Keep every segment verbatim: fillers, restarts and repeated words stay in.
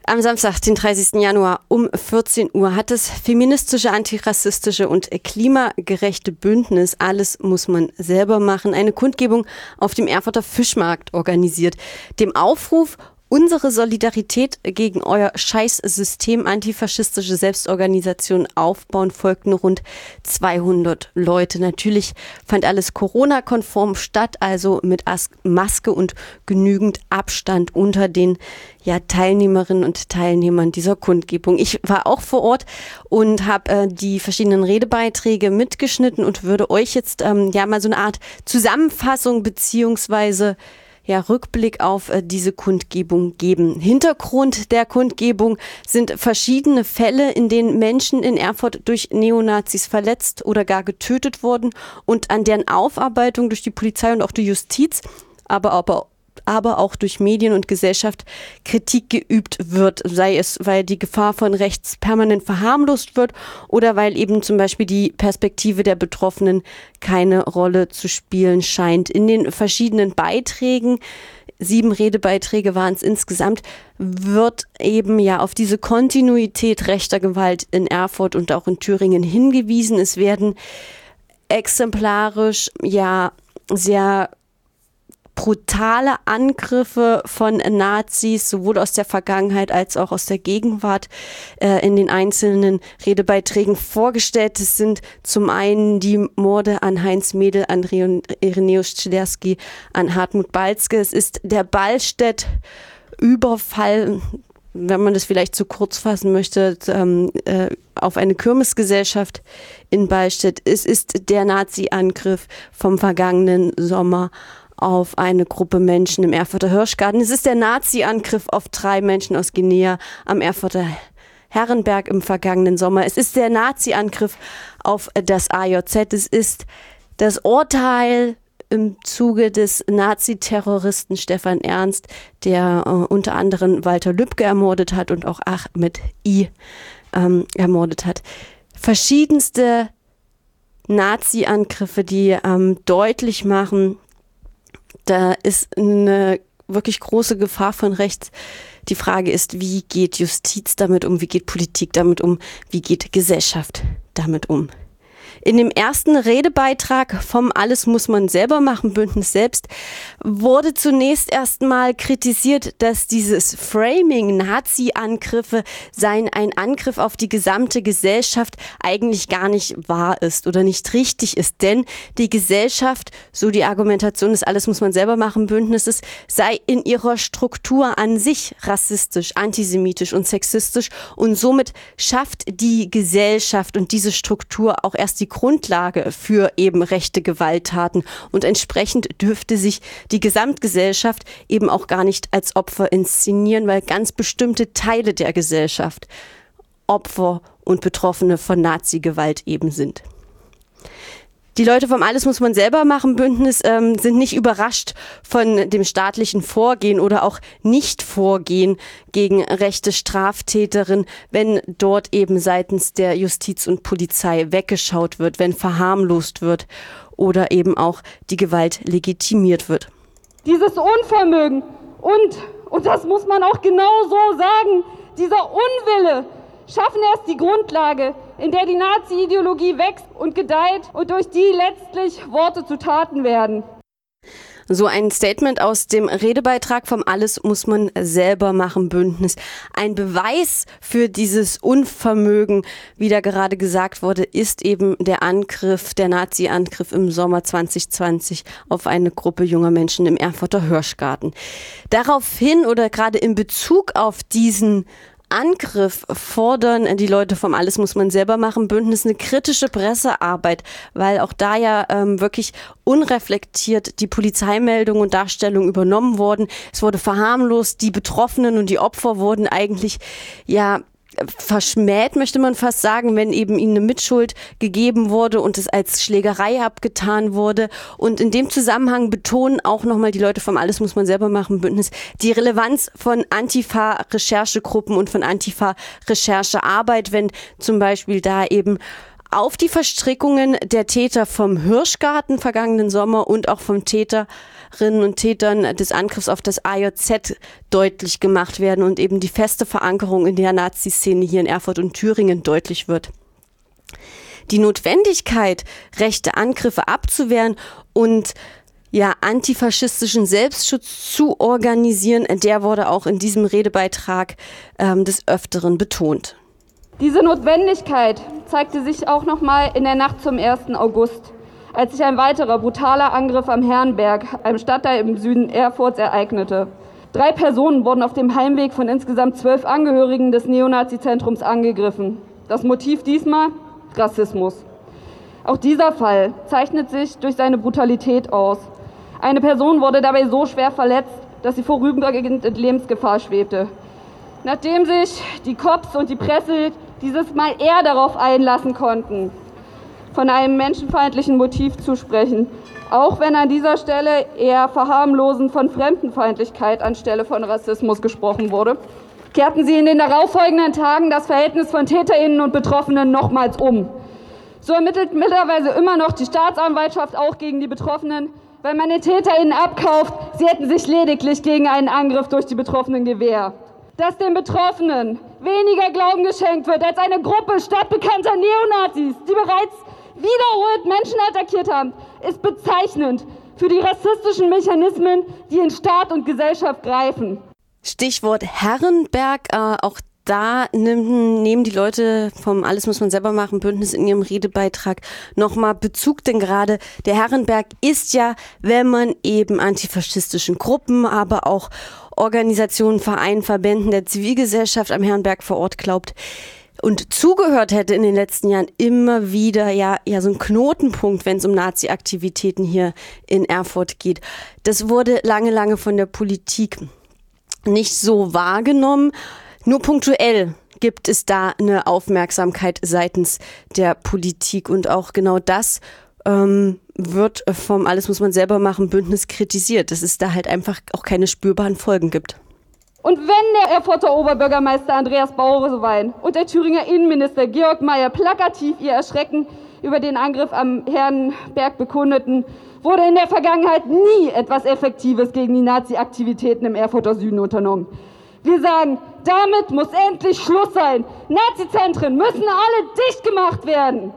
Am Samstag, den dreißigsten Januar um vierzehn Uhr hat das feministische, antirassistische und klimagerechte Bündnis Alles muss man selber machen eine Kundgebung auf dem Erfurter Fischmarkt organisiert. Dem Aufruf Unsere Solidarität gegen euer Scheißsystem, antifaschistische Selbstorganisation aufbauen, folgten rund zweihundert Leute. Natürlich fand alles Corona-konform statt, also mit As- Maske und genügend Abstand unter den ja, Teilnehmerinnen und Teilnehmern dieser Kundgebung. Ich war auch vor Ort und habe äh, die verschiedenen Redebeiträge mitgeschnitten und würde euch jetzt ähm, ja mal so eine Art Zusammenfassung beziehungsweise Ja, Rückblick auf äh, diese Kundgebung geben. Hintergrund der Kundgebung sind verschiedene Fälle, in denen Menschen in Erfurt durch Neonazis verletzt oder gar getötet wurden und an deren Aufarbeitung durch die Polizei und auch die Justiz, aber, aber, aber auch durch Medien und Gesellschaft Kritik geübt wird, sei es, weil die Gefahr von rechts permanent verharmlost wird oder weil eben zum Beispiel die Perspektive der Betroffenen keine Rolle zu spielen scheint. In den verschiedenen Beiträgen, sieben Redebeiträge waren es insgesamt, wird eben ja auf diese Kontinuität rechter Gewalt in Erfurt und auch in Thüringen hingewiesen. Es werden exemplarisch ja sehr brutale Angriffe von Nazis, sowohl aus der Vergangenheit als auch aus der Gegenwart, äh, in den einzelnen Redebeiträgen vorgestellt. Es sind zum einen die Morde an Heinz Mädel, an Irenäus Czerski, an Hartmut Balzke. Es ist der Ballstedt-Überfall, wenn man das vielleicht zu kurz fassen möchte, ähm, äh, auf eine Kirmesgesellschaft in Ballstedt. Es ist der Nazi-Angriff vom vergangenen Sommer auf eine Gruppe Menschen im Erfurter Hirschgarten. Es ist der Nazi-Angriff auf drei Menschen aus Guinea am Erfurter Herrenberg im vergangenen Sommer. Es ist der Nazi-Angriff auf das A J Z. Es ist das Urteil im Zuge des Nazi-Terroristen Stefan Ernst, der äh, unter anderem Walter Lübcke ermordet hat und auch Ahmed I. Ähm, ermordet hat. Verschiedenste Nazi-Angriffe, die ähm, deutlich machen, da ist eine wirklich große Gefahr von rechts. Die Frage ist, wie geht Justiz damit um, wie geht Politik damit um, wie geht Gesellschaft damit um? In dem ersten Redebeitrag vom Alles muss man selber machen Bündnis selbst wurde zunächst erstmal kritisiert, dass dieses Framing Nazi-Angriffe seien ein Angriff auf die gesamte Gesellschaft eigentlich gar nicht wahr ist oder nicht richtig ist. Denn die Gesellschaft, so die Argumentation des Alles muss man selber machen Bündnisses, sei in ihrer Struktur an sich rassistisch, antisemitisch und sexistisch und somit schafft die Gesellschaft und diese Struktur auch erst die Grundlage für eben rechte Gewalttaten und entsprechend dürfte sich die Gesamtgesellschaft eben auch gar nicht als Opfer inszenieren, weil ganz bestimmte Teile der Gesellschaft Opfer und Betroffene von Nazi-Gewalt eben sind. Die Leute vom Alles muss man selber machen Bündnis ähm, sind nicht überrascht von dem staatlichen Vorgehen oder auch Nicht-Vorgehen gegen rechte Straftäterinnen, wenn dort eben seitens der Justiz und Polizei weggeschaut wird, wenn verharmlost wird oder eben auch die Gewalt legitimiert wird. Dieses Unvermögen und, und das muss man auch genau so sagen, dieser Unwille schaffen erst die Grundlage, in der die Nazi-Ideologie wächst und gedeiht und durch die letztlich Worte zu Taten werden. So ein Statement aus dem Redebeitrag vom Alles muss man selber machen Bündnis. Ein Beweis für dieses Unvermögen, wie da gerade gesagt wurde, ist eben der Angriff, der Nazi-Angriff im Sommer zwanzig zwanzig auf eine Gruppe junger Menschen im Erfurter Hirschgarten. Daraufhin oder gerade in Bezug auf diesen Angriff fordern die Leute vom Alles muss man selber machen Bündnis eine kritische Pressearbeit, weil auch da ja ähm, wirklich unreflektiert die Polizeimeldung und Darstellung übernommen wurden. Es wurde verharmlost, die Betroffenen und die Opfer wurden eigentlich ja verschmäht, möchte man fast sagen, wenn eben ihnen eine Mitschuld gegeben wurde und es als Schlägerei abgetan wurde. Und in dem Zusammenhang betonen auch nochmal die Leute vom Alles muss man selber machen Bündnis die Relevanz von Antifa-Recherchegruppen und von Antifa-Recherchearbeit, wenn zum Beispiel da eben auf die Verstrickungen der Täter vom Hirschgarten vergangenen Sommer und auch von Täterinnen und Tätern des Angriffs auf das A J Z deutlich gemacht werden und eben die feste Verankerung in der Nazi-Szene hier in Erfurt und Thüringen deutlich wird. Die Notwendigkeit, rechte Angriffe abzuwehren und ja, antifaschistischen Selbstschutz zu organisieren, der wurde auch in diesem Redebeitrag ähm, des Öfteren betont. Diese Notwendigkeit zeigte sich auch noch mal in der Nacht zum ersten August, als sich ein weiterer brutaler Angriff am Herrenberg, einem Stadtteil im Süden Erfurts, ereignete. Drei Personen wurden auf dem Heimweg von insgesamt zwölf Angehörigen des Neonazi-Zentrums angegriffen. Das Motiv diesmal? Rassismus. Auch dieser Fall zeichnet sich durch seine Brutalität aus. Eine Person wurde dabei so schwer verletzt, dass sie vorübergehend in Lebensgefahr schwebte. Nachdem sich die Cops und die Presse dieses Mal eher darauf einlassen konnten, von einem menschenfeindlichen Motiv zu sprechen, auch wenn an dieser Stelle eher verharmlosend von Fremdenfeindlichkeit anstelle von Rassismus gesprochen wurde, kehrten sie in den darauffolgenden Tagen das Verhältnis von TäterInnen und Betroffenen nochmals um. So ermittelt mittlerweile immer noch die Staatsanwaltschaft auch gegen die Betroffenen, weil man den TäterInnen abkauft, sie hätten sich lediglich gegen einen Angriff durch die Betroffenen gewehrt. Dass den Betroffenen weniger Glauben geschenkt wird als eine Gruppe stadtbekannter Neonazis, die bereits wiederholt Menschen attackiert haben, ist bezeichnend für die rassistischen Mechanismen, die in Staat und Gesellschaft greifen. Stichwort Herrenberg, äh, auch da nehmen, nehmen die Leute vom Alles muss man selber machen Bündnis in ihrem Redebeitrag nochmal Bezug, denn gerade der Herrenberg ist ja, wenn man eben antifaschistischen Gruppen, aber auch Organisationen, Vereinen, Verbänden der Zivilgesellschaft am Herrenberg vor Ort glaubt und zugehört hätte in den letzten Jahren, immer wieder ja, ja so ein Knotenpunkt, wenn es um Nazi-Aktivitäten hier in Erfurt geht. Das wurde lange, lange von der Politik nicht so wahrgenommen. Nur punktuell gibt es da eine Aufmerksamkeit seitens der Politik und auch genau das ähm, wird vom Alles muss man selber machen Bündnis kritisiert, dass es da halt einfach auch keine spürbaren Folgen gibt. Und wenn der Erfurter Oberbürgermeister Andreas Bauerwein und der Thüringer Innenminister Georg Mayer plakativ ihr Erschrecken über den Angriff am Herrenberg bekundeten, wurde in der Vergangenheit nie etwas Effektives gegen die Nazi-Aktivitäten im Erfurter Süden unternommen. Wir sagen, damit muss endlich Schluss sein. Nazi-Zentren müssen alle dicht gemacht werden.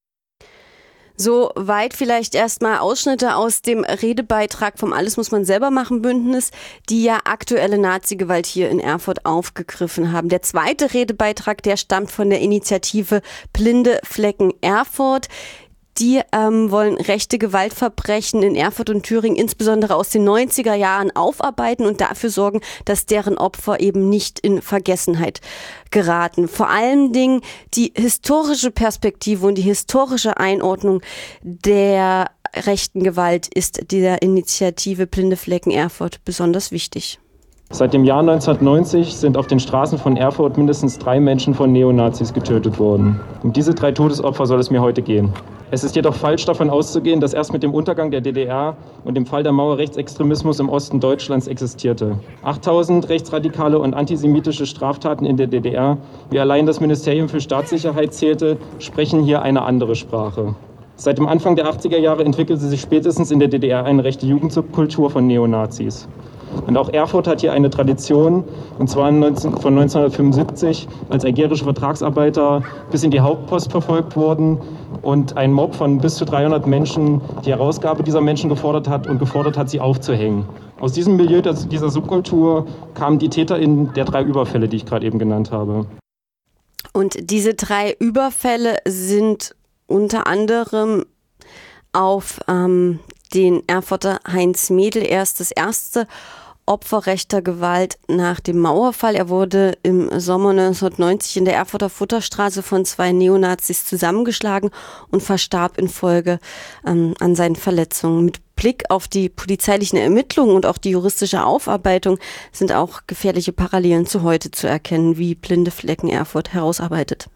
Soweit vielleicht erstmal Ausschnitte aus dem Redebeitrag vom Alles muss man selber machen Bündnis, die ja aktuelle Nazi-Gewalt hier in Erfurt aufgegriffen haben. Der zweite Redebeitrag, der stammt von der Initiative Blinde Flecken Erfurt. Die ähm, wollen rechte Gewaltverbrechen in Erfurt und Thüringen insbesondere aus den neunziger Jahren aufarbeiten und dafür sorgen, dass deren Opfer eben nicht in Vergessenheit geraten. Vor allen Dingen die historische Perspektive und die historische Einordnung der rechten Gewalt ist dieser Initiative Blinde Flecken Erfurt besonders wichtig. Seit dem Jahr neunzehnhundertneunzig sind auf den Straßen von Erfurt mindestens drei Menschen von Neonazis getötet worden. Um diese drei Todesopfer soll es mir heute gehen. Es ist jedoch falsch davon auszugehen, dass erst mit dem Untergang der D D R und dem Fall der Mauer Rechtsextremismus im Osten Deutschlands existierte. achttausend rechtsradikale und antisemitische Straftaten in der D D R, wie allein das Ministerium für Staatssicherheit zählte, sprechen hier eine andere Sprache. Seit dem Anfang der achtziger Jahre entwickelte sich spätestens in der D D R eine rechte Jugendsubkultur von Neonazis. Und auch Erfurt hat hier eine Tradition, und zwar von neunzehnhundertfünfundsiebzig, als algerische Vertragsarbeiter bis in die Hauptpost verfolgt wurden und ein Mob von bis zu dreihundert Menschen die Herausgabe dieser Menschen gefordert hat und gefordert hat, sie aufzuhängen. Aus diesem Milieu dieser Subkultur kamen die TäterInnen der drei Überfälle, die ich gerade eben genannt habe. Und diese drei Überfälle sind unter anderem auf ähm, den Erfurter Heinz Mädel. Er ist das erste Opfer rechter Gewalt nach dem Mauerfall. Er wurde im Sommer neunzehnhundertneunzig in der Erfurter Futterstraße von zwei Neonazis zusammengeschlagen und verstarb infolge ähm, an seinen Verletzungen. Mit Blick auf die polizeilichen Ermittlungen und auch die juristische Aufarbeitung sind auch gefährliche Parallelen zu heute zu erkennen, wie Blinde Flecken Erfurt herausarbeitet.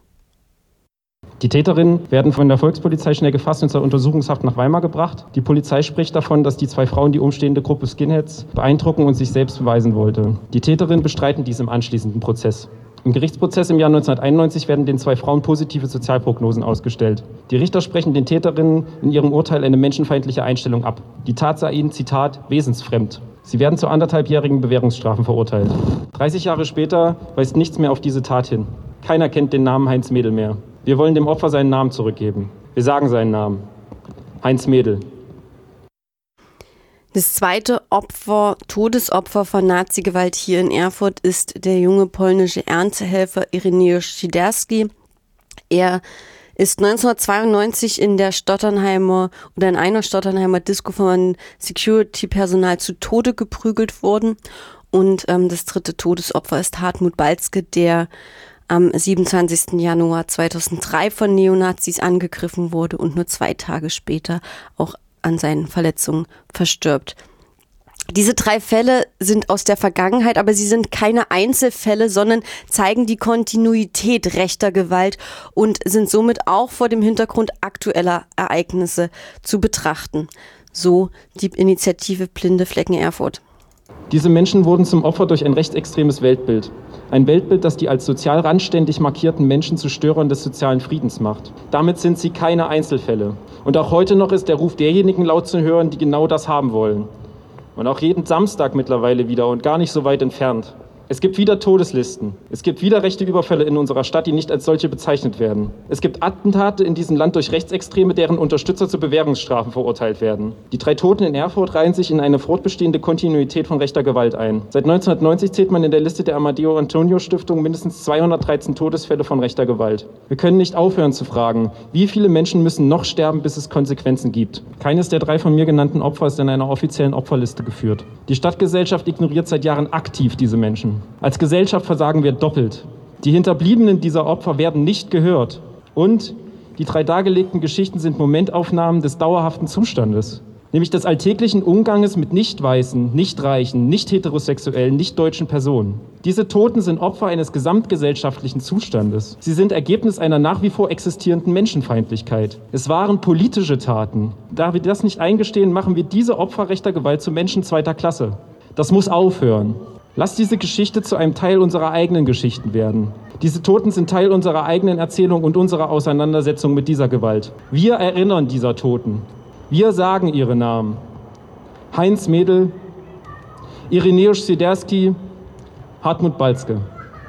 Die Täterinnen werden von der Volkspolizei schnell gefasst und zur Untersuchungshaft nach Weimar gebracht. Die Polizei spricht davon, dass die zwei Frauen die umstehende Gruppe Skinheads beeindrucken und sich selbst beweisen wollte. Die Täterinnen bestreiten dies im anschließenden Prozess. Im Gerichtsprozess im Jahr neunzehnhunderteinundneunzig werden den zwei Frauen positive Sozialprognosen ausgestellt. Die Richter sprechen den Täterinnen in ihrem Urteil eine menschenfeindliche Einstellung ab. Die Tat sei ihnen, Zitat, wesensfremd. Sie werden zu anderthalbjährigen Bewährungsstrafen verurteilt. dreißig Jahre später weist nichts mehr auf diese Tat hin. Keiner kennt den Namen Heinz Mädel mehr. Wir wollen dem Opfer seinen Namen zurückgeben. Wir sagen seinen Namen. Heinz Mädel. Das zweite Opfer, Todesopfer von Nazigewalt hier in Erfurt ist der junge polnische Erntehelfer Ireneusz Szyderski. Er ist neunzehnhundertzweiundneunzig in der Stotternheimer oder in einer Stotternheimer Disco von Security-Personal zu Tode geprügelt worden. Und ähm, das dritte Todesopfer ist Hartmut Balzke, der am siebenundzwanzigsten Januar zweitausenddrei von Neonazis angegriffen wurde und nur zwei Tage später auch an seinen Verletzungen verstirbt. Diese drei Fälle sind aus der Vergangenheit, aber sie sind keine Einzelfälle, sondern zeigen die Kontinuität rechter Gewalt und sind somit auch vor dem Hintergrund aktueller Ereignisse zu betrachten. So die Initiative Blinde Flecken Erfurt. Diese Menschen wurden zum Opfer durch ein rechtsextremes Weltbild. Ein Weltbild, das die als sozial randständig markierten Menschen zu Störern des sozialen Friedens macht. Damit sind sie keine Einzelfälle. Und auch heute noch ist der Ruf derjenigen laut zu hören, die genau das haben wollen. Und auch jeden Samstag mittlerweile wieder und gar nicht so weit entfernt. Es gibt wieder Todeslisten. Es gibt wieder rechte Überfälle in unserer Stadt, die nicht als solche bezeichnet werden. Es gibt Attentate in diesem Land durch Rechtsextreme, deren Unterstützer zu Bewährungsstrafen verurteilt werden. Die drei Toten in Erfurt reihen sich in eine fortbestehende Kontinuität von rechter Gewalt ein. Seit neunzehnhundertneunzig zählt man in der Liste der Amadeo Antonio Stiftung mindestens zweihundertdreizehn Todesfälle von rechter Gewalt. Wir können nicht aufhören zu fragen, wie viele Menschen müssen noch sterben, bis es Konsequenzen gibt. Keines der drei von mir genannten Opfer ist in einer offiziellen Opferliste geführt. Die Stadtgesellschaft ignoriert seit Jahren aktiv diese Menschen. Als Gesellschaft versagen wir doppelt. Die Hinterbliebenen dieser Opfer werden nicht gehört. Und die drei dargelegten Geschichten sind Momentaufnahmen des dauerhaften Zustandes. Nämlich des alltäglichen Umganges mit nicht-weißen, nicht-reichen, nicht-heterosexuellen, nicht-deutschen Personen. Diese Toten sind Opfer eines gesamtgesellschaftlichen Zustandes. Sie sind Ergebnis einer nach wie vor existierenden Menschenfeindlichkeit. Es waren politische Taten. Da wir das nicht eingestehen, machen wir diese Opfer rechter Gewalt zu Menschen zweiter Klasse. Das muss aufhören. Lass diese Geschichte zu einem Teil unserer eigenen Geschichten werden. Diese Toten sind Teil unserer eigenen Erzählung und unserer Auseinandersetzung mit dieser Gewalt. Wir erinnern dieser Toten. Wir sagen ihre Namen. Heinz Mädel, Ireneusz Szyderski, Hartmut Balzke.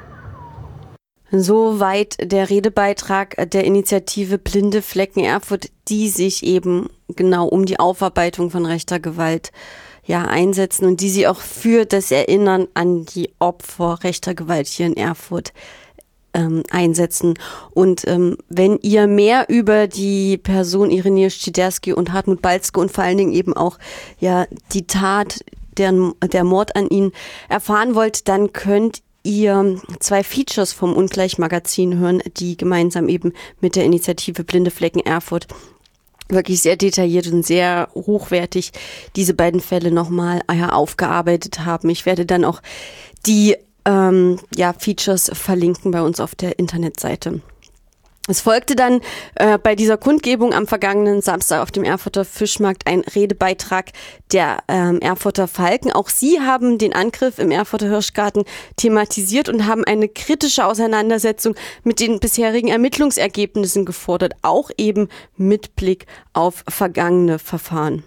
Soweit der Redebeitrag der Initiative Blinde Flecken Erfurt, die sich eben genau um die Aufarbeitung von rechter Gewalt ja, einsetzen und die sie auch für das Erinnern an die Opfer rechter Gewalt hier in Erfurt ähm, einsetzen. Und ähm, wenn ihr mehr über die Person Ireneusz Szyderski und Hartmut Balzke und vor allen Dingen eben auch ja die Tat, der, der Mord an ihn erfahren wollt, dann könnt ihr zwei Features vom Ungleich-Magazin hören, die gemeinsam eben mit der Initiative Blinde Flecken Erfurt wirklich sehr detailliert und sehr hochwertig diese beiden Fälle nochmal ja, aufgearbeitet haben. Ich werde dann auch die ähm, ja, Features verlinken bei uns auf der Internetseite. Es folgte dann äh, bei dieser Kundgebung am vergangenen Samstag auf dem Erfurter Fischmarkt ein Redebeitrag der ähm, Erfurter Falken. Auch sie haben den Angriff im Erfurter Hirschgarten thematisiert und haben eine kritische Auseinandersetzung mit den bisherigen Ermittlungsergebnissen gefordert, auch eben mit Blick auf vergangene Verfahren.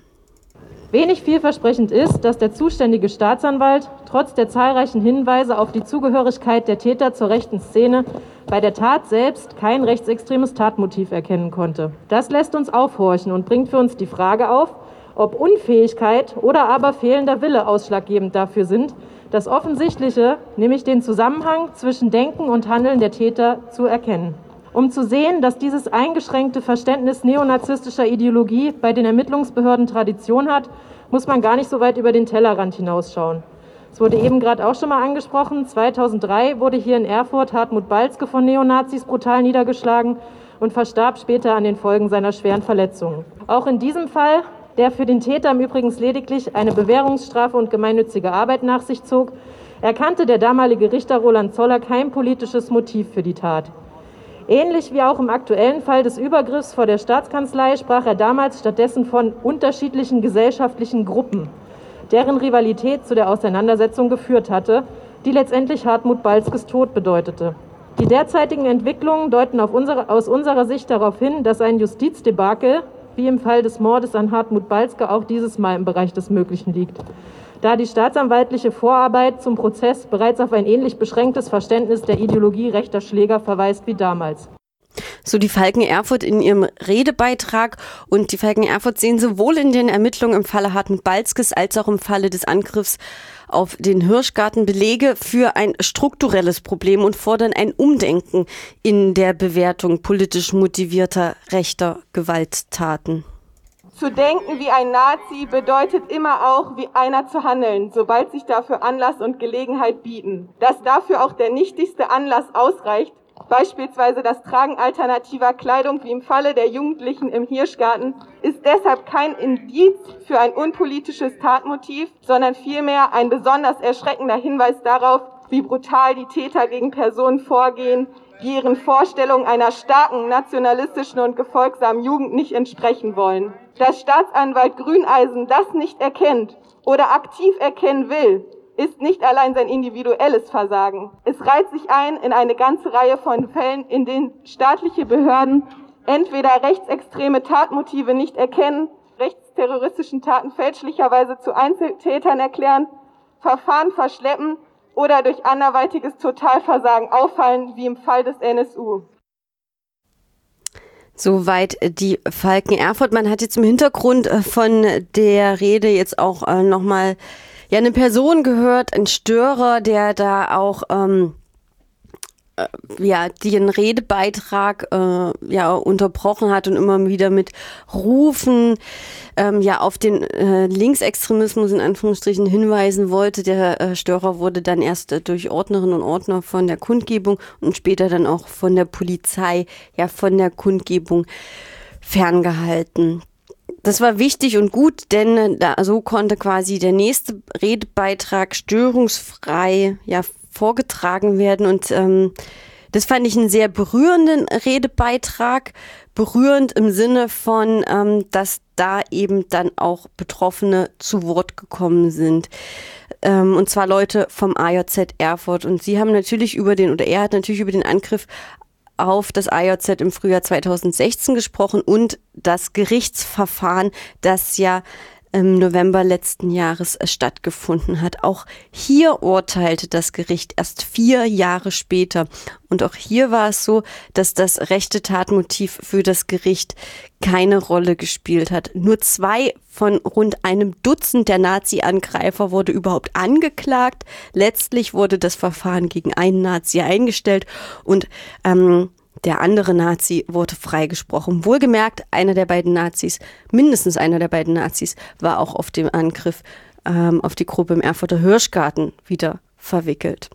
Wenig vielversprechend ist, dass der zuständige Staatsanwalt trotz der zahlreichen Hinweise auf die Zugehörigkeit der Täter zur rechten Szene bei der Tat selbst kein rechtsextremes Tatmotiv erkennen konnte. Das lässt uns aufhorchen und bringt für uns die Frage auf, ob Unfähigkeit oder aber fehlender Wille ausschlaggebend dafür sind, das Offensichtliche, nämlich den Zusammenhang zwischen Denken und Handeln der Täter, zu erkennen. Um zu sehen, dass dieses eingeschränkte Verständnis neonazistischer Ideologie bei den Ermittlungsbehörden Tradition hat, muss man gar nicht so weit über den Tellerrand hinausschauen. Es wurde eben gerade auch schon mal angesprochen, zweitausenddrei wurde hier in Erfurt Hartmut Balzke von Neonazis brutal niedergeschlagen und verstarb später an den Folgen seiner schweren Verletzungen. Auch in diesem Fall, der für den Täter im Übrigen lediglich eine Bewährungsstrafe und gemeinnützige Arbeit nach sich zog, erkannte der damalige Richter Roland Zoller kein politisches Motiv für die Tat. Ähnlich wie auch im aktuellen Fall des Übergriffs vor der Staatskanzlei sprach er damals stattdessen von unterschiedlichen gesellschaftlichen Gruppen, deren Rivalität zu der Auseinandersetzung geführt hatte, die letztendlich Hartmut Balzkes Tod bedeutete. Die derzeitigen Entwicklungen deuten auf unsere, aus unserer Sicht darauf hin, dass ein Justizdebakel, wie im Fall des Mordes an Hartmut Balzke, auch dieses Mal im Bereich des Möglichen liegt, da die staatsanwaltliche Vorarbeit zum Prozess bereits auf ein ähnlich beschränktes Verständnis der Ideologie rechter Schläger verweist wie damals. So die Falken Erfurt in ihrem Redebeitrag. Und die Falken Erfurt sehen sowohl in den Ermittlungen im Falle Hartmut Balzkes als auch im Falle des Angriffs auf den Hirschgarten Belege für ein strukturelles Problem und fordern ein Umdenken in der Bewertung politisch motivierter rechter Gewalttaten. Zu denken wie ein Nazi bedeutet immer auch, wie einer zu handeln, sobald sich dafür Anlass und Gelegenheit bieten. Dass dafür auch der nichtigste Anlass ausreicht, beispielsweise das Tragen alternativer Kleidung wie im Falle der Jugendlichen im Hirschgarten, ist deshalb kein Indiz für ein unpolitisches Tatmotiv, sondern vielmehr ein besonders erschreckender Hinweis darauf, wie brutal die Täter gegen Personen vorgehen, die ihren Vorstellungen einer starken, nationalistischen und gefolgsamen Jugend nicht entsprechen wollen. Dass Staatsanwalt Grüneisen das nicht erkennt oder aktiv erkennen will, ist nicht allein sein individuelles Versagen. Es reiht sich ein in eine ganze Reihe von Fällen, in denen staatliche Behörden entweder rechtsextreme Tatmotive nicht erkennen, rechtsterroristischen Taten fälschlicherweise zu Einzeltätern erklären, Verfahren verschleppen oder durch anderweitiges Totalversagen auffallen, wie im Fall des N S U. Soweit die Falken Erfurt. Man hat jetzt im Hintergrund von der Rede jetzt auch äh, nochmal ja, eine Person gehört, ein Störer, der da auch ähm, äh, ja, den Redebeitrag äh, ja, unterbrochen hat und immer wieder mit Rufen ähm, ja, auf den äh, Linksextremismus in Anführungsstrichen hinweisen wollte. Der äh, Störer wurde dann erst äh, durch Ordnerinnen und Ordner von der Kundgebung und später dann auch von der Polizei ja von der Kundgebung ferngehalten. Das war wichtig und gut, denn da, so konnte quasi der nächste Redebeitrag störungsfrei ja, vorgetragen werden. Und ähm, das fand ich einen sehr berührenden Redebeitrag. Berührend im Sinne von, ähm, dass da eben dann auch Betroffene zu Wort gekommen sind. Ähm, und zwar Leute vom A J Z Erfurt. Und sie haben natürlich über den, oder er hat natürlich über den Angriff auf das A J Z im Frühjahr zweitausendsechzehn gesprochen und das Gerichtsverfahren, das ja im November letzten Jahres stattgefunden hat. Auch hier urteilte das Gericht erst vier Jahre später. Und auch hier war es so, dass das rechte Tatmotiv für das Gericht keine Rolle gespielt hat. Nur zwei von rund einem Dutzend der Nazi-Angreifer wurde überhaupt angeklagt. Letztlich wurde das Verfahren gegen einen Nazi eingestellt und ähm, der andere Nazi wurde freigesprochen. Wohlgemerkt, einer der beiden Nazis, mindestens einer der beiden Nazis, war auch auf dem Angriff ähm, auf die Gruppe im Erfurter Hirschgarten wieder verwickelt.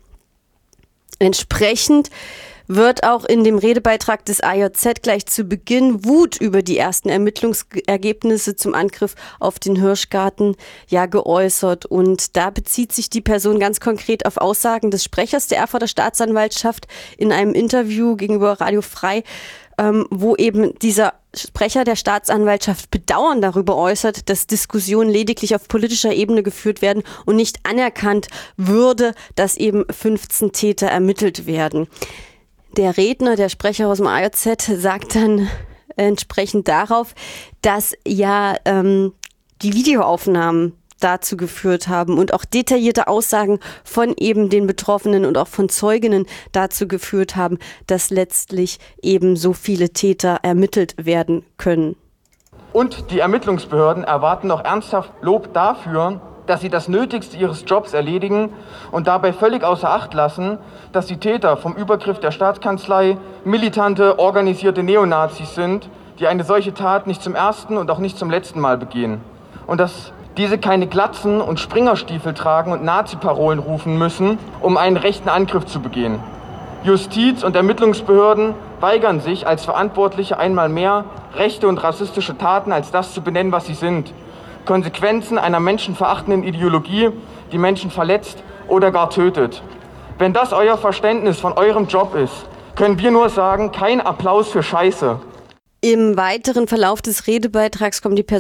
Entsprechend wird auch in dem Redebeitrag des A J Z gleich zu Beginn Wut über die ersten Ermittlungsergebnisse zum Angriff auf den Hirschgarten ja geäußert. Und da bezieht sich die Person ganz konkret auf Aussagen des Sprechers der Erfurter Staatsanwaltschaft in einem Interview gegenüber Radio Frei, ähm, wo eben dieser Sprecher der Staatsanwaltschaft Bedauern darüber äußert, dass Diskussionen lediglich auf politischer Ebene geführt werden und nicht anerkannt würde, dass eben fünfzehn Täter ermittelt werden. Der Redner, der Sprecher aus dem A J Z, sagt dann entsprechend darauf, dass ja ähm, die Videoaufnahmen dazu geführt haben und auch detaillierte Aussagen von eben den Betroffenen und auch von Zeuginnen dazu geführt haben, dass letztlich eben so viele Täter ermittelt werden können. Und die Ermittlungsbehörden erwarten noch ernsthaft Lob dafür, dass sie das Nötigste ihres Jobs erledigen und dabei völlig außer Acht lassen, dass die Täter vom Übergriff der Staatskanzlei militante, organisierte Neonazis sind, die eine solche Tat nicht zum ersten und auch nicht zum letzten Mal begehen. Und dass diese keine Glatzen und Springerstiefel tragen und Nazi-Parolen rufen müssen, um einen rechten Angriff zu begehen. Justiz- und Ermittlungsbehörden weigern sich als Verantwortliche einmal mehr, rechte und rassistische Taten als das zu benennen, was sie sind. Konsequenzen einer menschenverachtenden Ideologie, die Menschen verletzt oder gar tötet. Wenn das euer Verständnis von eurem Job ist, können wir nur sagen, kein Applaus für Scheiße. Im weiteren Verlauf des Redebeitrags kommt die Person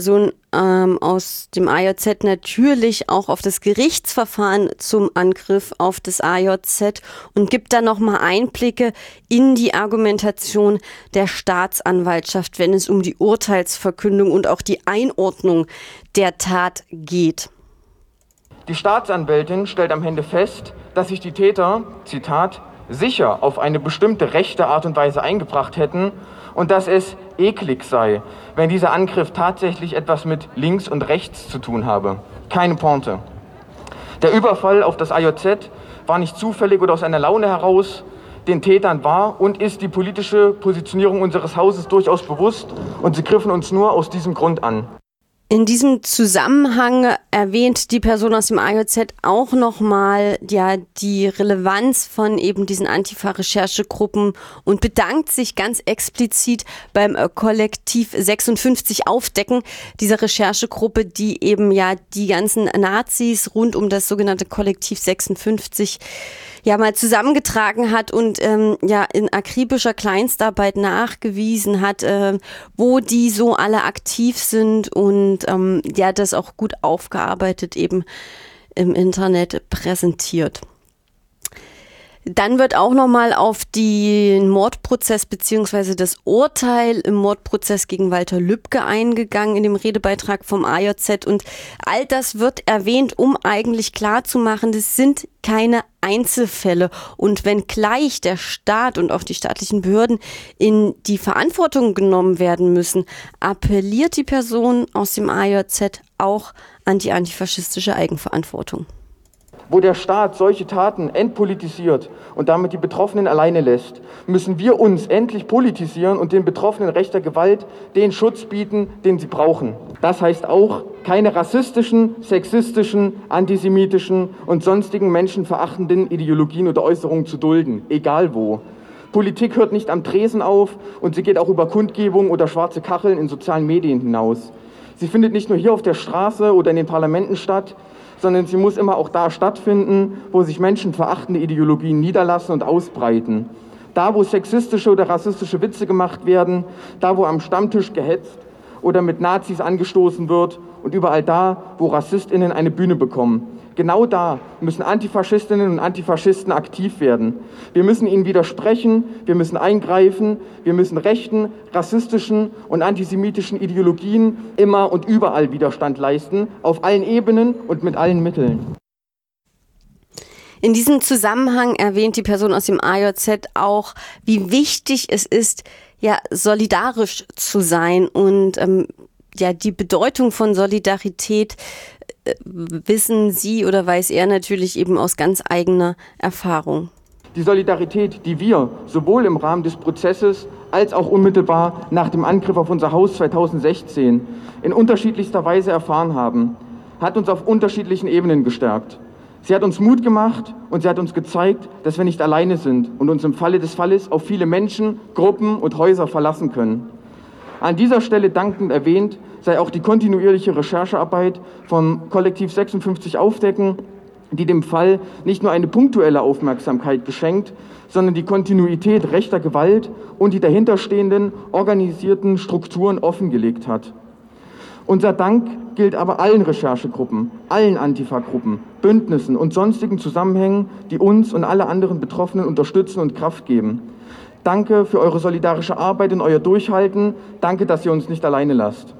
ähm, aus dem A J Z natürlich auch auf das Gerichtsverfahren zum Angriff auf das A J Z und gibt dann nochmal Einblicke in die Argumentation der Staatsanwaltschaft, wenn es um die Urteilsverkündung und auch die Einordnung der Tat geht. Die Staatsanwältin stellt am Ende fest, dass sich die Täter, Zitat, sicher auf eine bestimmte rechte Art und Weise eingebracht hätten und dass es eklig sei, wenn dieser Angriff tatsächlich etwas mit links und rechts zu tun habe. Keine Pointe. Der Überfall auf das A J Z war nicht zufällig oder aus einer Laune heraus. Den Tätern war und ist die politische Positionierung unseres Hauses durchaus bewusst und sie griffen uns nur aus diesem Grund an. In diesem Zusammenhang erwähnt die Person aus dem A J Z auch nochmal ja, die Relevanz von eben diesen Antifa-Recherchegruppen und bedankt sich ganz explizit beim Kollektiv sechsundfünfzig Aufdecken, dieser Recherchegruppe, die eben ja die ganzen Nazis rund um das sogenannte Kollektiv sechsundfünfzig ja mal zusammengetragen hat und ähm, ja in akribischer Kleinstarbeit nachgewiesen hat, äh, wo die so alle aktiv sind und ähm, ja das auch gut aufgearbeitet eben im Internet präsentiert. Dann wird auch nochmal auf den Mordprozess bzw. das Urteil im Mordprozess gegen Walter Lübcke eingegangen in dem Redebeitrag vom A J Z und all das wird erwähnt, um eigentlich klarzumachen, das sind keine Einzelfälle und wenngleich der Staat und auch die staatlichen Behörden in die Verantwortung genommen werden müssen, appelliert die Person aus dem A J Z auch an die antifaschistische Eigenverantwortung. Wo der Staat solche Taten entpolitisiert und damit die Betroffenen alleine lässt, müssen wir uns endlich politisieren und den Betroffenen rechter Gewalt den Schutz bieten, den sie brauchen. Das heißt auch, keine rassistischen, sexistischen, antisemitischen und sonstigen menschenverachtenden Ideologien oder Äußerungen zu dulden, egal wo. Politik hört nicht am Tresen auf und sie geht auch über Kundgebungen oder schwarze Kacheln in sozialen Medien hinaus. Sie findet nicht nur hier auf der Straße oder in den Parlamenten statt, sondern sie muss immer auch da stattfinden, wo sich menschenverachtende Ideologien niederlassen und ausbreiten. Da, wo sexistische oder rassistische Witze gemacht werden, da, wo am Stammtisch gehetzt oder mit Nazis angestoßen wird und überall da, wo RassistInnen eine Bühne bekommen. Genau da müssen Antifaschistinnen und Antifaschisten aktiv werden. Wir müssen ihnen widersprechen, wir müssen eingreifen, wir müssen rechten, rassistischen und antisemitischen Ideologien immer und überall Widerstand leisten, auf allen Ebenen und mit allen Mitteln. In diesem Zusammenhang erwähnt die Person aus dem A J Z auch, wie wichtig es ist, ja, solidarisch zu sein und ähm, ja, die Bedeutung von Solidarität äh, wissen Sie oder weiß er natürlich eben aus ganz eigener Erfahrung. Die Solidarität, die wir sowohl im Rahmen des Prozesses als auch unmittelbar nach dem Angriff auf unser Haus zweitausendsechzehn in unterschiedlichster Weise erfahren haben, hat uns auf unterschiedlichen Ebenen gestärkt. Sie hat uns Mut gemacht und sie hat uns gezeigt, dass wir nicht alleine sind und uns im Falle des Falles auf viele Menschen, Gruppen und Häuser verlassen können. An dieser Stelle dankend erwähnt sei auch die kontinuierliche Recherchearbeit vom Kollektiv sechsundfünfzig Aufdecken, die dem Fall nicht nur eine punktuelle Aufmerksamkeit geschenkt, sondern die Kontinuität rechter Gewalt und die dahinterstehenden organisierten Strukturen offengelegt hat. Unser Dank gilt aber allen Recherchegruppen, allen Antifa-Gruppen, Bündnissen und sonstigen Zusammenhängen, die uns und alle anderen Betroffenen unterstützen und Kraft geben. Danke für eure solidarische Arbeit und euer Durchhalten. Danke, dass ihr uns nicht alleine lasst.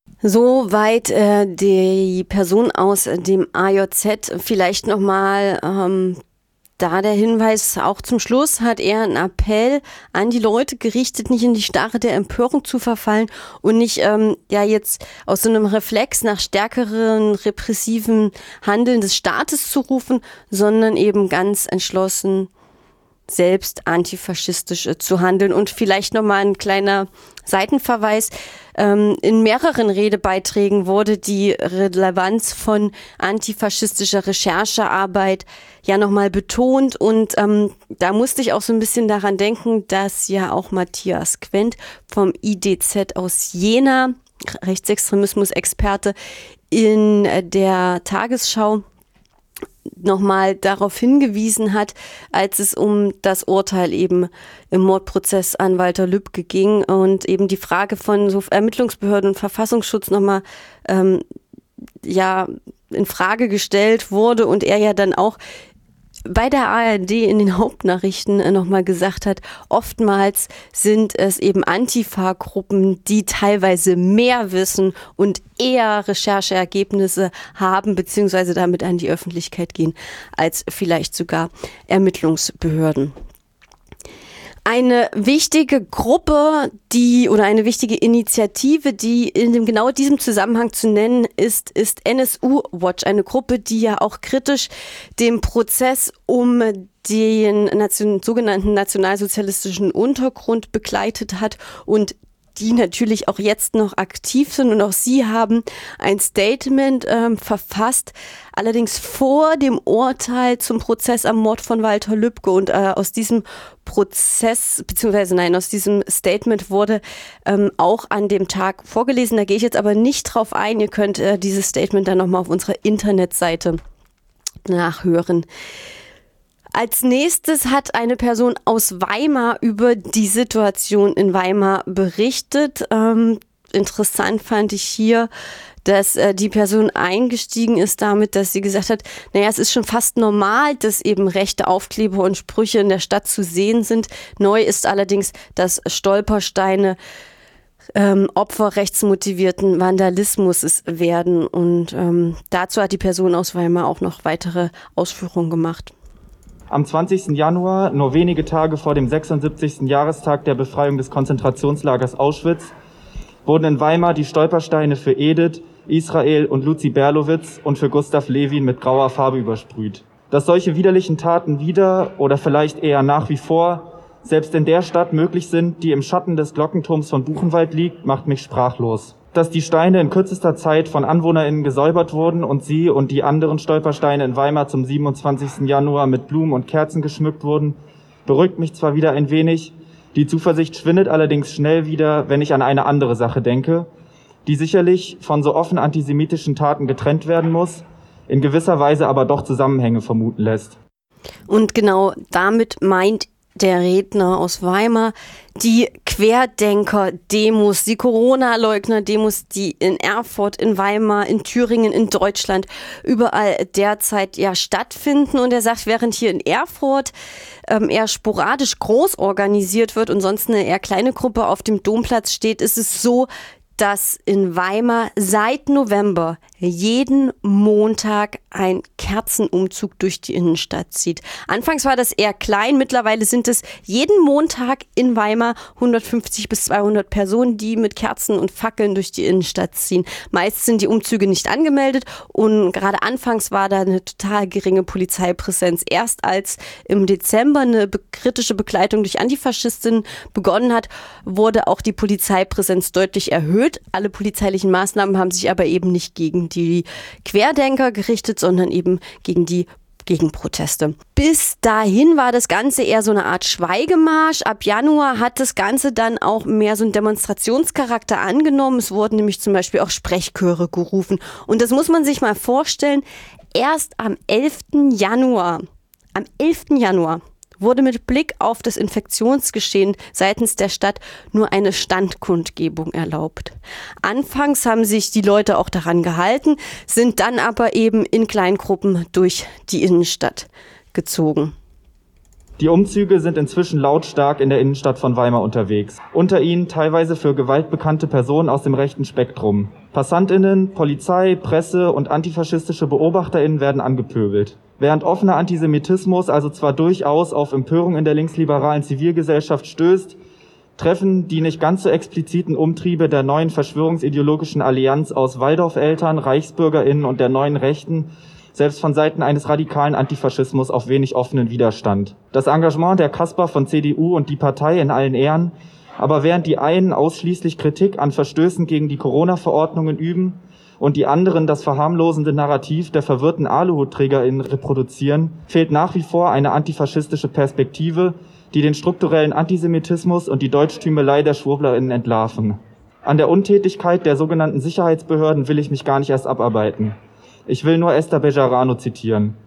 Soweit äh, die Person aus dem A J Z. Vielleicht nochmal ähm, da der Hinweis, auch zum Schluss hat er einen Appell an die Leute gerichtet, nicht in die Starre der Empörung zu verfallen und nicht ähm, ja jetzt aus so einem Reflex nach stärkeren repressiven Handeln des Staates zu rufen, sondern eben ganz entschlossen selbst antifaschistisch äh, zu handeln. Und vielleicht nochmal ein kleiner Seitenverweis. Ähm, in mehreren Redebeiträgen wurde die Relevanz von antifaschistischer Recherchearbeit ja nochmal betont. Und ähm, da musste ich auch so ein bisschen daran denken, dass ja auch Matthias Quent vom I D Z aus Jena, Rechtsextremismus-Experte, in der Tagesschau nochmal darauf hingewiesen hat, als es um das Urteil eben im Mordprozess an Walter Lübcke ging und eben die Frage von so Ermittlungsbehörden und Verfassungsschutz nochmal ähm, ja, in Frage gestellt wurde und er ja dann auch bei der A R D in den Hauptnachrichten nochmal gesagt hat, oftmals sind es eben Antifa-Gruppen, die teilweise mehr wissen und eher Rechercheergebnisse haben, beziehungsweise damit an die Öffentlichkeit gehen, als vielleicht sogar Ermittlungsbehörden. Eine wichtige Gruppe, die oder eine wichtige Initiative, die in dem genau diesem Zusammenhang zu nennen ist, ist N S U Watch, eine Gruppe, die ja auch kritisch den Prozess um den nation, sogenannten nationalsozialistischen Untergrund begleitet hat und die natürlich auch jetzt noch aktiv sind und auch sie haben ein Statement ähm, verfasst, allerdings vor dem Urteil zum Prozess am Mord von Walter Lübcke und äh, aus diesem Prozess, beziehungsweise nein, aus diesem Statement wurde ähm, auch an dem Tag vorgelesen, da gehe ich jetzt aber nicht drauf ein, ihr könnt äh, dieses Statement dann nochmal auf unserer Internetseite nachhören. Als nächstes hat eine Person aus Weimar über die Situation in Weimar berichtet. Ähm, interessant fand ich hier, dass äh, die Person eingestiegen ist damit, dass sie gesagt hat, naja, es ist schon fast normal, dass eben rechte Aufkleber und Sprüche in der Stadt zu sehen sind. Neu ist allerdings, dass Stolpersteine ähm, Opfer rechtsmotivierten Vandalismus werden. Und ähm, dazu hat die Person aus Weimar auch noch weitere Ausführungen gemacht. Am zwanzigsten Januar, nur wenige Tage vor dem sechsundsiebzigsten Jahrestag der Befreiung des Konzentrationslagers Auschwitz, wurden in Weimar die Stolpersteine für Edith, Israel und Luzi Berlowitz und für Gustav Levin mit grauer Farbe übersprüht. Dass solche widerlichen Taten wieder oder vielleicht eher nach wie vor selbst in der Stadt möglich sind, die im Schatten des Glockenturms von Buchenwald liegt, macht mich sprachlos. Dass die Steine in kürzester Zeit von AnwohnerInnen gesäubert wurden und sie und die anderen Stolpersteine in Weimar zum siebenundzwanzigsten Januar mit Blumen und Kerzen geschmückt wurden, beruhigt mich zwar wieder ein wenig, die Zuversicht schwindet allerdings schnell wieder, wenn ich an eine andere Sache denke, die sicherlich von so offen antisemitischen Taten getrennt werden muss, in gewisser Weise aber doch Zusammenhänge vermuten lässt. Und genau damit meint der Redner aus Weimar die Querdenker-Demos, die Corona-Leugner-Demos, die in Erfurt, in Weimar, in Thüringen, in Deutschland überall derzeit ja stattfinden. Und er sagt, während hier in Erfurt ähm, eher sporadisch groß organisiert wird und sonst eine eher kleine Gruppe auf dem Domplatz steht, ist es so, dass in Weimar seit November jeden Montag ein Kerzenumzug durch die Innenstadt zieht. Anfangs war das eher klein, mittlerweile sind es jeden Montag in Weimar hundertfünfzig bis zweihundert Personen, die mit Kerzen und Fackeln durch die Innenstadt ziehen. Meist sind die Umzüge nicht angemeldet und gerade anfangs war da eine total geringe Polizeipräsenz. Erst als im Dezember eine be- kritische Begleitung durch Antifaschistinnen begonnen hat, wurde auch die Polizeipräsenz deutlich erhöht. Alle polizeilichen Maßnahmen haben sich aber eben nicht gegen die Querdenker gerichtet, sondern eben gegen die Gegenproteste. Bis dahin war das Ganze eher so eine Art Schweigemarsch. Ab Januar hat das Ganze dann auch mehr so einen Demonstrationscharakter angenommen. Es wurden nämlich zum Beispiel auch Sprechchöre gerufen. Und das muss man sich mal vorstellen. Erst am elften Januar, am elften Januar wurde mit Blick auf das Infektionsgeschehen seitens der Stadt nur eine Standkundgebung erlaubt. Anfangs haben sich die Leute auch daran gehalten, sind dann aber eben in Kleingruppen durch die Innenstadt gezogen. Die Umzüge sind inzwischen lautstark in der Innenstadt von Weimar unterwegs. Unter ihnen teilweise für gewaltbekannte Personen aus dem rechten Spektrum. PassantInnen, Polizei, Presse und antifaschistische BeobachterInnen werden angepöbelt. Während offener Antisemitismus also zwar durchaus auf Empörung in der linksliberalen Zivilgesellschaft stößt, treffen die nicht ganz so expliziten Umtriebe der neuen verschwörungsideologischen Allianz aus Waldorfeltern, ReichsbürgerInnen und der neuen Rechten selbst von Seiten eines radikalen Antifaschismus auf wenig offenen Widerstand. Das Engagement der Kasper von C D U und die Partei in allen Ehren, aber während die einen ausschließlich Kritik an Verstößen gegen die Corona-Verordnungen üben und die anderen das verharmlosende Narrativ der verwirrten AluhutträgerInnen reproduzieren, fehlt nach wie vor eine antifaschistische Perspektive, die den strukturellen Antisemitismus und die Deutschtümelei der SchwurblerInnen entlarven. An der Untätigkeit der sogenannten Sicherheitsbehörden will ich mich gar nicht erst abarbeiten. Ich will nur Esther Bejarano zitieren.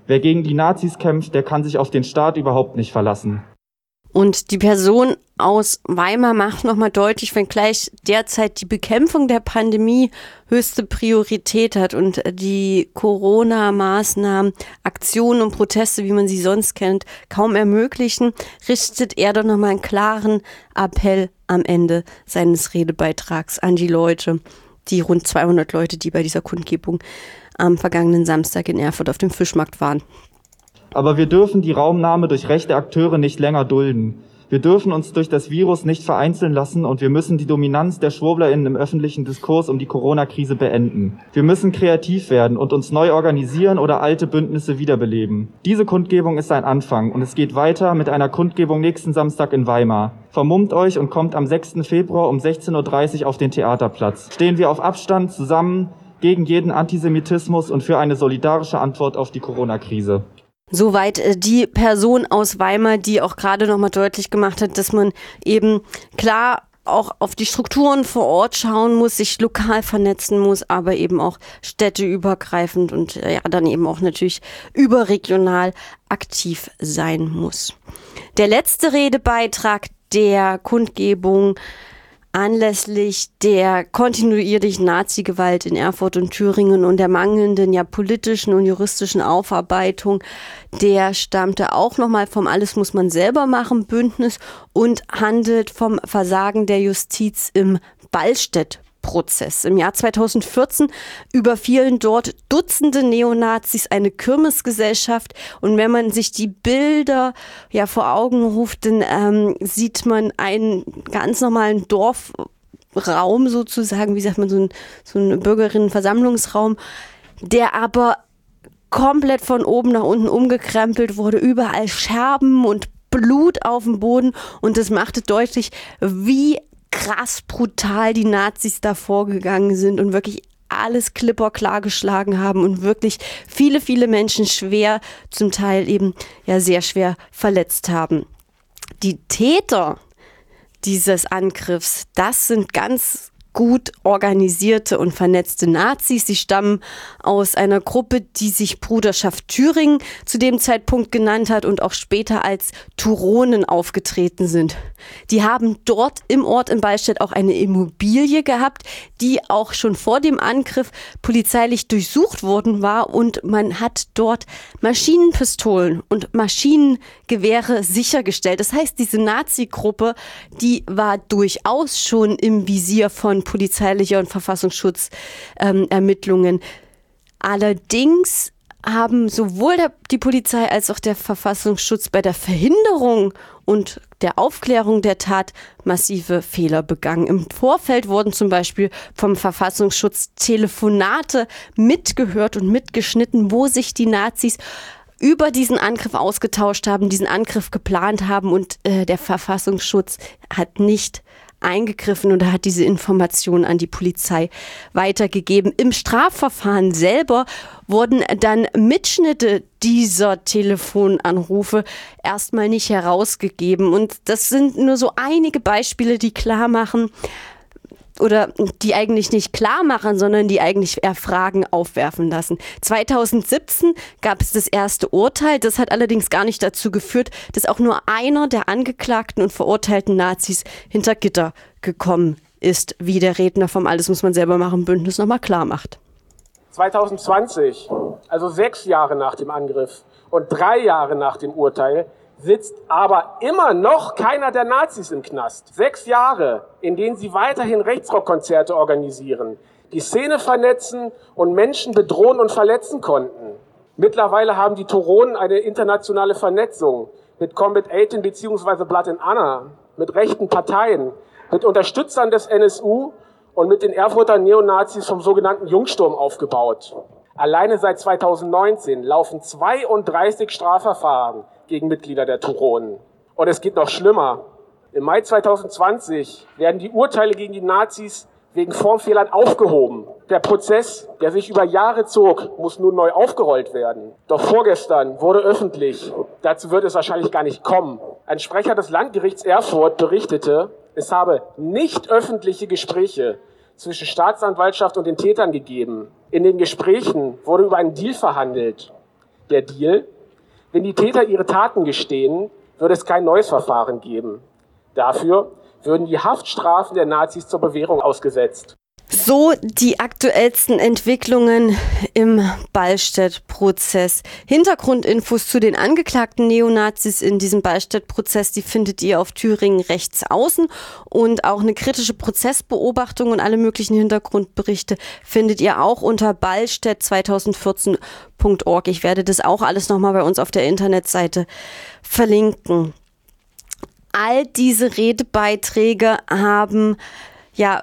Wer gegen die Nazis kämpft, der kann sich auf den Staat überhaupt nicht verlassen. Und die Person aus Weimar macht nochmal deutlich, wenngleich derzeit die Bekämpfung der Pandemie höchste Priorität hat und die Corona-Maßnahmen, Aktionen und Proteste, wie man sie sonst kennt, kaum ermöglichen, richtet er doch nochmal einen klaren Appell am Ende seines Redebeitrags an die Leute, die rund zweihundert Leute, die bei dieser Kundgebung am vergangenen Samstag in Erfurt auf dem Fischmarkt waren. Aber wir dürfen die Raumnahme durch rechte Akteure nicht länger dulden. Wir dürfen uns durch das Virus nicht vereinzeln lassen und wir müssen die Dominanz der SchwurblerInnen im öffentlichen Diskurs um die Corona-Krise beenden. Wir müssen kreativ werden und uns neu organisieren oder alte Bündnisse wiederbeleben. Diese Kundgebung ist ein Anfang und es geht weiter mit einer Kundgebung nächsten Samstag in Weimar. Vermummt euch und kommt am sechsten Februar um sechzehn Uhr dreißig auf den Theaterplatz. Stehen wir auf Abstand zusammen gegen jeden Antisemitismus und für eine solidarische Antwort auf die Corona-Krise. Soweit die Person aus Weimar, die auch gerade nochmal deutlich gemacht hat, dass man eben klar auch auf die Strukturen vor Ort schauen muss, sich lokal vernetzen muss, aber eben auch städteübergreifend und ja dann eben auch natürlich überregional aktiv sein muss. Der letzte Redebeitrag der Kundgebung anlässlich der kontinuierlichen Nazi-Gewalt in Erfurt und Thüringen und der mangelnden ja politischen und juristischen Aufarbeitung, der stammte auch nochmal vom Alles muss man selber machen Bündnis und handelt vom Versagen der Justiz im Ballstedt-Prozess. Im Jahr zweitausendvierzehn überfielen dort Dutzende Neonazis eine Kirmesgesellschaft und wenn man sich die Bilder ja vor Augen ruft, dann ähm, sieht man einen ganz normalen Dorfraum sozusagen, wie sagt man, so ein, so ein Bürgerinnenversammlungsraum, der aber komplett von oben nach unten umgekrempelt wurde, überall Scherben und Blut auf dem Boden und das machte deutlich, wie krass brutal die Nazis da vorgegangen sind und wirklich alles klipperklar geschlagen haben und wirklich viele, viele Menschen schwer, zum Teil eben ja sehr schwer verletzt haben. Die Täter dieses Angriffs, das sind ganz gut organisierte und vernetzte Nazis. Sie stammen aus einer Gruppe, die sich Bruderschaft Thüringen zu dem Zeitpunkt genannt hat und auch später als Turonen aufgetreten sind. Die haben dort im Ort in Ballstedt auch eine Immobilie gehabt, die auch schon vor dem Angriff polizeilich durchsucht worden war und man hat dort Maschinenpistolen und Maschinengewehre sichergestellt. Das heißt, diese Nazi-Gruppe, die war durchaus schon im Visier von polizeilicher und Verfassungsschutz-Ermittlungen. Ähm, Allerdings haben sowohl der, die Polizei als auch der Verfassungsschutz bei der Verhinderung und der Aufklärung der Tat massive Fehler begangen. Im Vorfeld wurden zum Beispiel vom Verfassungsschutz Telefonate mitgehört und mitgeschnitten, wo sich die Nazis über diesen Angriff ausgetauscht haben, diesen Angriff geplant haben und äh, der Verfassungsschutz hat nicht eingegriffen und hat diese Informationen an die Polizei weitergegeben. Im Strafverfahren selber wurden dann Mitschnitte dieser Telefonanrufe erstmal nicht herausgegeben. Und das sind nur so einige Beispiele, die klar machen, oder die eigentlich nicht klar machen, sondern die eigentlich eher Fragen aufwerfen lassen. zweitausendsiebzehn gab es das erste Urteil. Das hat allerdings gar nicht dazu geführt, dass auch nur einer der angeklagten und verurteilten Nazis hinter Gitter gekommen ist, wie der Redner vom Alles muss man selber machen Bündnis nochmal klar macht. zwanzig zwanzig, also sechs Jahre nach dem Angriff und drei Jahre nach dem Urteil, sitzt aber immer noch keiner der Nazis im Knast. Sechs Jahre, in denen sie weiterhin Rechtsrockkonzerte organisieren, die Szene vernetzen und Menschen bedrohen und verletzen konnten. Mittlerweile haben die Turonen eine internationale Vernetzung mit Combat achtzehn bzw. Blood and Honor, mit rechten Parteien, mit Unterstützern des N S U und mit den Erfurter Neonazis vom sogenannten Jungsturm aufgebaut. Alleine seit zweitausendneunzehn laufen zweiunddreißig Strafverfahren gegen Mitglieder der Turonen. Und es geht noch schlimmer. Im Mai zweitausendzwanzig werden die Urteile gegen die Nazis wegen Formfehlern aufgehoben. Der Prozess, der sich über Jahre zog, muss nun neu aufgerollt werden. Doch vorgestern wurde öffentlich, dazu wird es wahrscheinlich gar nicht kommen, ein Sprecher des Landgerichts Erfurt berichtete, es habe nicht öffentliche Gespräche zwischen Staatsanwaltschaft und den Tätern gegeben. In den Gesprächen wurde über einen Deal verhandelt. Der Deal: Wenn die Täter ihre Taten gestehen, würde es kein neues Verfahren geben. Dafür würden die Haftstrafen der Nazis zur Bewährung ausgesetzt. So die aktuellsten Entwicklungen im Ballstedt-Prozess. Hintergrundinfos zu den angeklagten Neonazis in diesem Ballstedt-Prozess, die findet ihr auf Thüringen rechts außen, und auch eine kritische Prozessbeobachtung und alle möglichen Hintergrundberichte findet ihr auch unter ballstedt zweitausendvierzehn punkt org. Ich werde das auch alles nochmal bei uns auf der Internetseite verlinken. All diese Redebeiträge haben ja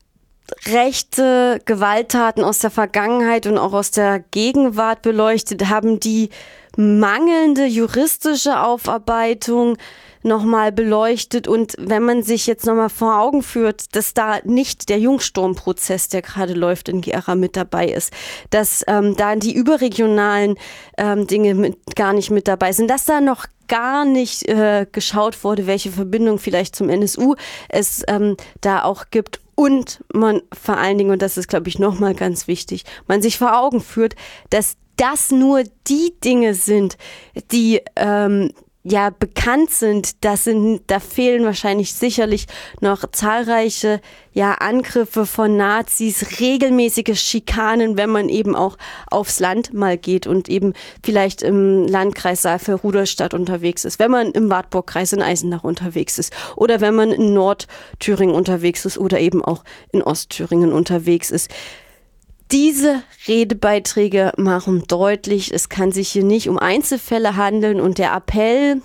rechte Gewalttaten aus der Vergangenheit und auch aus der Gegenwart beleuchtet, haben die mangelnde juristische Aufarbeitung nochmal beleuchtet. Und wenn man sich jetzt nochmal vor Augen führt, dass da nicht der Jungsturm-Prozess, der gerade läuft in Gera, mit dabei ist, dass ähm, da die überregionalen ähm, Dinge mit, gar nicht mit dabei sind, dass da noch gar nicht äh, geschaut wurde, welche Verbindung vielleicht zum N S U es ähm, da auch gibt. Und man vor allen Dingen, und das ist, glaube ich, nochmal ganz wichtig, man sich vor Augen führt, dass das nur die Dinge sind, die ähm, ja bekannt sind. Das sind, da fehlen wahrscheinlich sicherlich noch zahlreiche ja Angriffe von Nazis, regelmäßige Schikanen, wenn man eben auch aufs Land mal geht und eben vielleicht im Landkreis Saalfeld-Rudolstadt unterwegs ist, wenn man im Wartburgkreis in Eisenach unterwegs ist oder wenn man in Nordthüringen unterwegs ist oder eben auch in Ostthüringen unterwegs ist. Diese Redebeiträge machen deutlich, es kann sich hier nicht um Einzelfälle handeln, und der Appell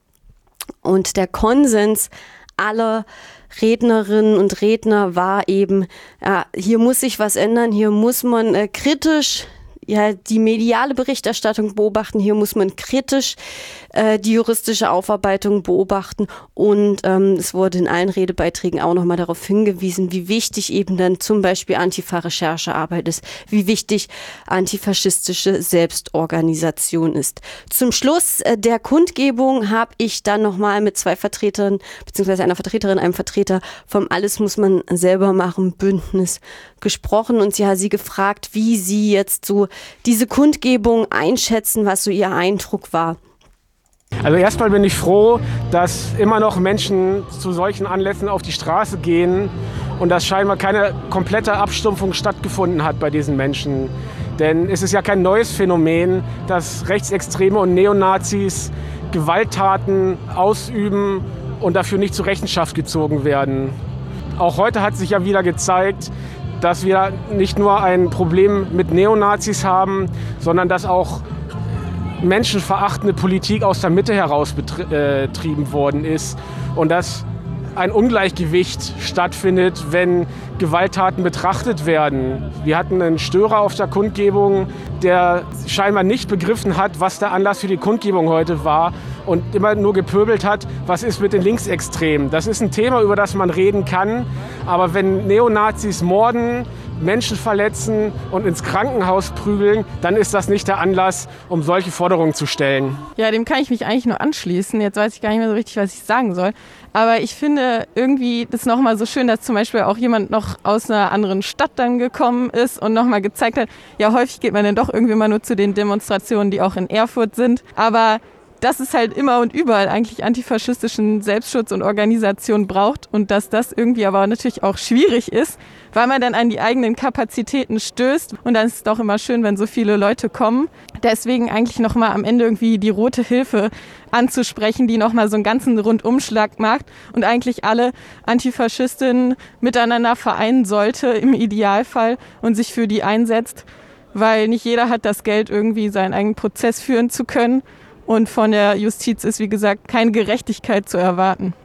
und der Konsens aller Rednerinnen und Redner war eben, ja, hier muss sich was ändern, hier muss man äh, kritisch ja die mediale Berichterstattung beobachten, hier muss man kritisch äh, die juristische Aufarbeitung beobachten, und ähm, es wurde in allen Redebeiträgen auch nochmal darauf hingewiesen, wie wichtig eben dann zum Beispiel Antifa-Recherchearbeit ist, wie wichtig antifaschistische Selbstorganisation ist. Zum Schluss äh, der Kundgebung habe ich dann nochmal mit zwei Vertretern, beziehungsweise einer Vertreterin, einem Vertreter vom Alles muss man selber machen Bündnis gesprochen, und sie hat sie gefragt, wie sie jetzt so diese Kundgebung einschätzen, was so ihr Eindruck war. Also erstmal bin ich froh, dass immer noch Menschen zu solchen Anlässen auf die Straße gehen und dass scheinbar keine komplette Abstumpfung stattgefunden hat bei diesen Menschen. Denn es ist ja kein neues Phänomen, dass Rechtsextreme und Neonazis Gewalttaten ausüben und dafür nicht zur Rechenschaft gezogen werden. Auch heute hat sich ja wieder gezeigt, dass wir nicht nur ein Problem mit Neonazis haben, sondern dass auch menschenverachtende Politik aus der Mitte heraus betrieben worden ist und dass ein Ungleichgewicht stattfindet, wenn Gewalttaten betrachtet werden. Wir hatten einen Störer auf der Kundgebung, der scheinbar nicht begriffen hat, was der Anlass für die Kundgebung heute war und immer nur gepöbelt hat, was ist mit den Linksextremen. Das ist ein Thema, über das man reden kann, aber wenn Neonazis morden, Menschen verletzen und ins Krankenhaus prügeln, dann ist das nicht der Anlass, um solche Forderungen zu stellen. Ja, dem kann ich mich eigentlich nur anschließen. Jetzt weiß ich gar nicht mehr so richtig, was ich sagen soll. Aber ich finde irgendwie das nochmal so schön, dass zum Beispiel auch jemand noch aus einer anderen Stadt dann gekommen ist und nochmal gezeigt hat, ja, häufig geht man dann doch irgendwie mal nur zu den Demonstrationen, die auch in Erfurt sind. Aber dass es halt immer und überall eigentlich antifaschistischen Selbstschutz und Organisation braucht und dass das irgendwie aber natürlich auch schwierig ist, weil man dann an die eigenen Kapazitäten stößt, und dann ist es doch immer schön, wenn so viele Leute kommen. Deswegen eigentlich nochmal am Ende irgendwie die Rote Hilfe anzusprechen, die nochmal so einen ganzen Rundumschlag macht und eigentlich alle Antifaschistinnen miteinander vereinen sollte im Idealfall und sich für die einsetzt, weil nicht jeder hat das Geld, irgendwie seinen eigenen Prozess führen zu können. Und von der Justiz ist, wie gesagt, keine Gerechtigkeit zu erwarten.